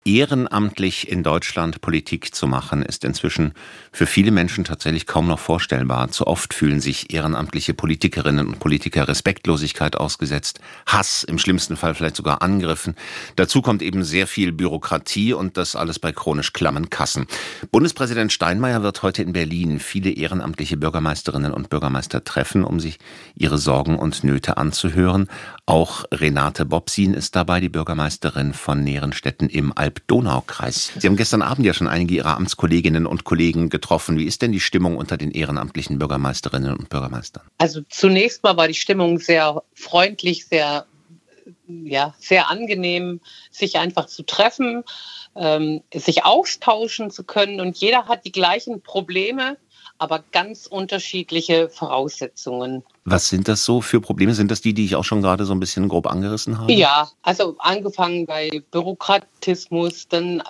Ehrenamtlich in Deutschland Politik zu machen, ist inzwischen für viele Menschen tatsächlich kaum noch vorstellbar. Zu oft fühlen sich ehrenamtliche Politikerinnen und Politiker Respektlosigkeit ausgesetzt, Hass, im schlimmsten Fall vielleicht sogar Angriffen. Dazu kommt eben sehr viel Bürokratie und das alles bei chronisch klammen Kassen. Bundespräsident Steinmeier wird heute in Berlin viele ehrenamtliche Bürgermeisterinnen und Bürgermeister treffen, um sich ihre Sorgen und Nöte anzuhören. Auch Renate Bobsin ist dabei, die Bürgermeisterin von Nerenstetten im Alb-Donau-Kreis. Sie haben gestern Abend ja schon einige Ihrer Amtskolleginnen und Kollegen getroffen. Wie ist denn die Stimmung unter den ehrenamtlichen Bürgermeisterinnen und Bürgermeistern? Also zunächst mal war die Stimmung sehr freundlich, sehr angenehm, sich einfach zu treffen, sich austauschen zu können. Und jeder hat die gleichen Probleme, aber ganz unterschiedliche Voraussetzungen. Was sind das so für Probleme? Sind das die ich auch schon gerade so ein bisschen grob angerissen habe? Ja, also angefangen bei Bürokratismus, dann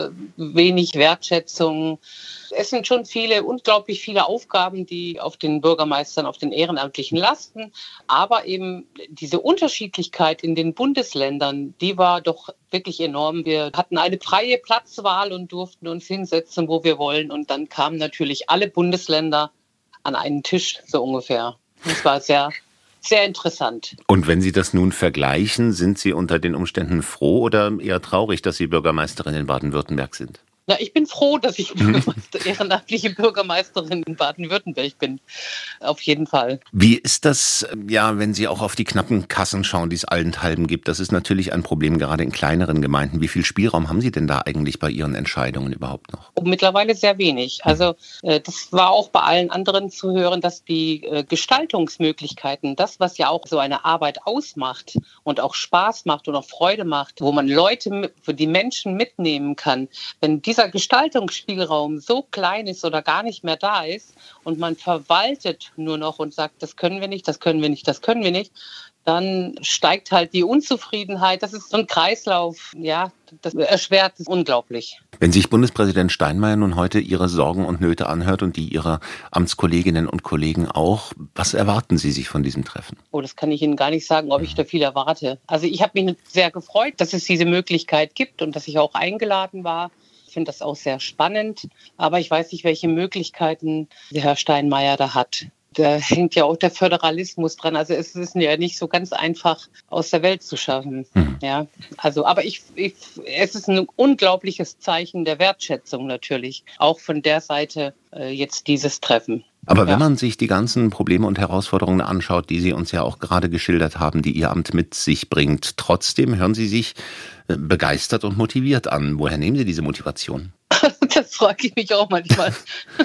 wenig Wertschätzung. Es sind schon unglaublich viele Aufgaben, die auf den Bürgermeistern, auf den Ehrenamtlichen lasten. Aber eben diese Unterschiedlichkeit in den Bundesländern, die war doch wirklich enorm. Wir hatten eine freie Platzwahl und durften uns hinsetzen, wo wir wollen. Und dann kamen natürlich alle Bundesländer an einen Tisch, so ungefähr. Das war sehr, sehr interessant. Und wenn Sie das nun vergleichen, sind Sie unter den Umständen froh oder eher traurig, dass Sie Bürgermeisterin in Baden-Württemberg sind? Na, ich bin froh, dass ich ehrenamtliche Bürgermeisterin in Baden-Württemberg bin. Auf jeden Fall. Wie ist das, wenn Sie auch auf die knappen Kassen schauen, die es allenthalben gibt? Das ist natürlich ein Problem, gerade in kleineren Gemeinden. Wie viel Spielraum haben Sie denn da eigentlich bei Ihren Entscheidungen überhaupt noch? Mittlerweile sehr wenig. Also das war auch bei allen anderen zu hören, dass die Gestaltungsmöglichkeiten, das, was ja auch so eine Arbeit ausmacht und auch Spaß macht und auch Freude macht, wo man die Menschen mitnehmen kann, wenn dieser Gestaltungsspielraum so klein ist oder gar nicht mehr da ist und man verwaltet nur noch und sagt, das können wir nicht, das können wir nicht, das können wir nicht, dann steigt halt die Unzufriedenheit. Das ist so ein Kreislauf, das erschwert es unglaublich. Wenn sich Bundespräsident Steinmeier nun heute Ihre Sorgen und Nöte anhört und die Ihrer Amtskolleginnen und Kollegen auch, was erwarten Sie sich von diesem Treffen? Oh, das kann ich Ihnen gar nicht sagen, ob ich da viel erwarte. Also ich habe mich sehr gefreut, dass es diese Möglichkeit gibt und dass ich auch eingeladen war. Ich finde das auch sehr spannend, aber ich weiß nicht, welche Möglichkeiten der Herr Steinmeier da hat. Da hängt ja auch der Föderalismus dran. Also es ist ja nicht so ganz einfach aus der Welt zu schaffen. Ja, also, aber es ist ein unglaubliches Zeichen der Wertschätzung natürlich, auch von der Seite jetzt dieses Treffen. Aber wenn man sich die ganzen Probleme und Herausforderungen anschaut, die Sie uns ja auch gerade geschildert haben, die Ihr Amt mit sich bringt, trotzdem hören Sie sich begeistert und motiviert an. Woher nehmen Sie diese Motivation? Das frage ich mich auch manchmal.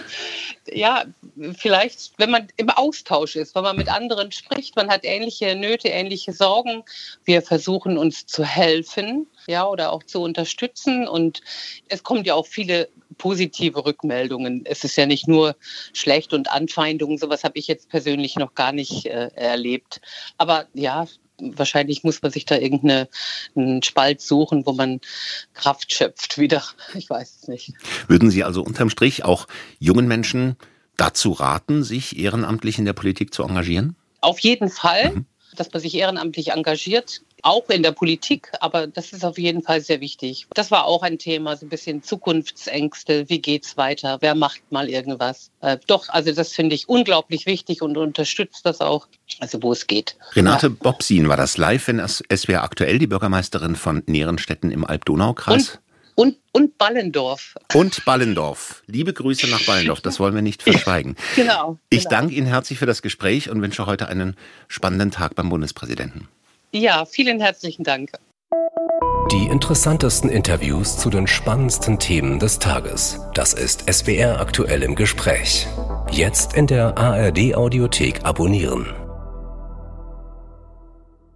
Ja, vielleicht, wenn man im Austausch ist, wenn man mit anderen spricht, man hat ähnliche Nöte, ähnliche Sorgen. Wir versuchen uns zu helfen, oder auch zu unterstützen. Und es kommen ja auch viele positive Rückmeldungen. Es ist ja nicht nur schlecht und Anfeindungen. Sowas habe ich jetzt persönlich noch gar nicht erlebt. Aber wahrscheinlich muss man sich da irgendeinen Spalt suchen, wo man Kraft schöpft wieder. Ich weiß es nicht. Würden Sie also unterm Strich auch jungen Menschen dazu raten, sich ehrenamtlich in der Politik zu engagieren? Auf jeden Fall, dass man sich ehrenamtlich engagiert, auch in der Politik, aber das ist auf jeden Fall sehr wichtig. Das war auch ein Thema, so ein bisschen Zukunftsängste. Wie geht's weiter? Wer macht mal irgendwas? Also das finde ich unglaublich wichtig und unterstützt das auch, also wo es geht. Renate Bobsin war das live in SWR aktuell, die Bürgermeisterin von Nerenstetten im Alb-Donau-Kreis. Und Ballendorf. Und Ballendorf. Liebe Grüße nach Ballendorf, das wollen wir nicht verschweigen. Genau. Ich danke Ihnen herzlich für das Gespräch und wünsche heute einen spannenden Tag beim Bundespräsidenten. Ja, vielen herzlichen Dank. Die interessantesten Interviews zu den spannendsten Themen des Tages. Das ist SWR aktuell im Gespräch. Jetzt in der ARD Audiothek abonnieren.